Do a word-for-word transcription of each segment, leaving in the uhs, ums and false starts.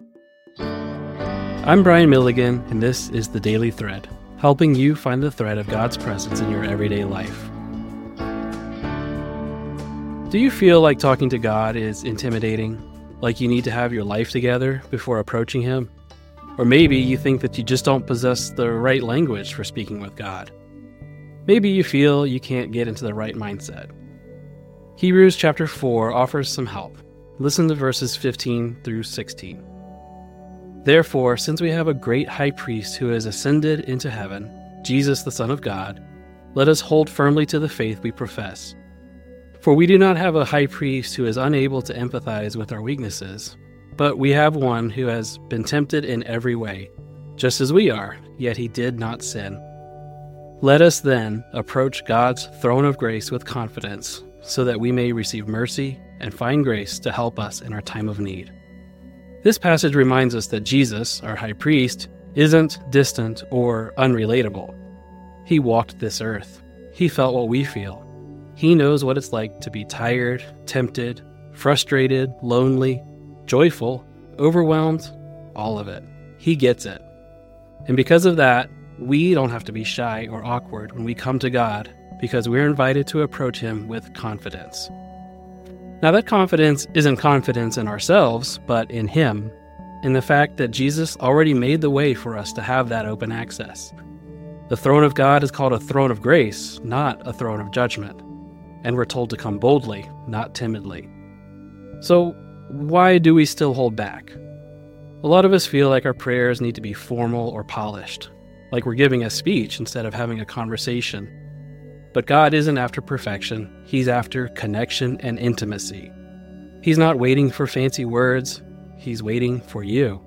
I'm Brian Milligan, and this is The Daily Thread, helping you find the thread of God's presence in your everyday life. Do you feel like talking to God is intimidating? Like you need to have your life together before approaching Him? Or maybe you think that you just don't possess the right language for speaking with God. Maybe you feel you can't get into the right mindset. Hebrews chapter four offers some help. Listen to verses fifteen through sixteen. Therefore, since we have a great high priest who has ascended into heaven, Jesus the Son of God, let us hold firmly to the faith we profess. For we do not have a high priest who is unable to empathize with our weaknesses, but we have one who has been tempted in every way, just as we are, yet he did not sin. Let us then approach God's throne of grace with confidence, so that we may receive mercy and find grace to help us in our time of need. This passage reminds us that Jesus, our high priest, isn't distant or unrelatable. He walked this earth. He felt what we feel. He knows what it's like to be tired, tempted, frustrated, lonely, joyful, overwhelmed, all of it. He gets it. And because of that, we don't have to be shy or awkward when we come to God, because we're invited to approach Him with confidence. Now, that confidence isn't confidence in ourselves, but in Him, in the fact that Jesus already made the way for us to have that open access. The throne of God is called a throne of grace, not a throne of judgment. And we're told to come boldly, not timidly. So, why do we still hold back? A lot of us feel like our prayers need to be formal or polished, like we're giving a speech instead of having a conversation. But God isn't after perfection. He's after connection and intimacy. He's not waiting for fancy words. He's waiting for you.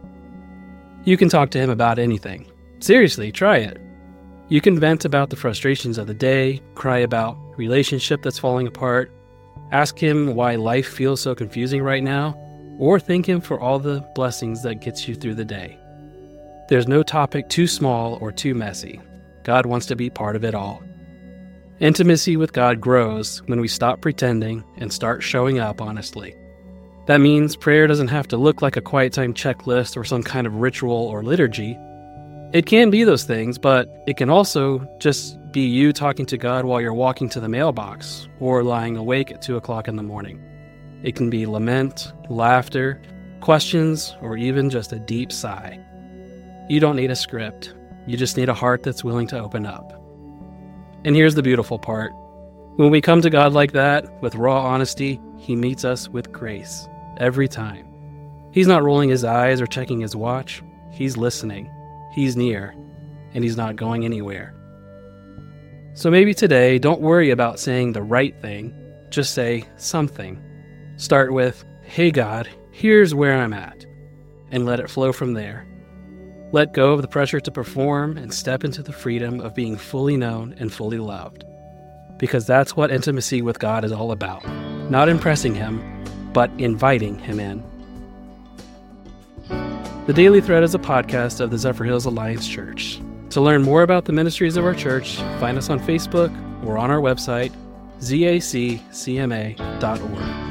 You can talk to Him about anything. Seriously, try it. You can vent about the frustrations of the day, cry about a relationship that's falling apart, ask Him why life feels so confusing right now, or thank Him for all the blessings that gets you through the day. There's no topic too small or too messy. God wants to be part of it all. Intimacy with God grows when we stop pretending and start showing up honestly. That means prayer doesn't have to look like a quiet time checklist or some kind of ritual or liturgy. It can be those things, but it can also just be you talking to God while you're walking to the mailbox or lying awake at two o'clock in the morning. It can be lament, laughter, questions, or even just a deep sigh. You don't need a script. You just need a heart that's willing to open up. And here's the beautiful part. When we come to God like that, with raw honesty, He meets us with grace, every time. He's not rolling His eyes or checking His watch. He's listening. He's near. And He's not going anywhere. So maybe today, don't worry about saying the right thing. Just say something. Start with, "Hey God, here's where I'm at." And let it flow from there. Let go of the pressure to perform and step into the freedom of being fully known and fully loved. Because that's what intimacy with God is all about. Not impressing Him, but inviting Him in. The Daily Thread is a podcast of the Zephyrhills Alliance Church. To learn more about the ministries of our church, find us on Facebook or on our website, z a c c m a dot org.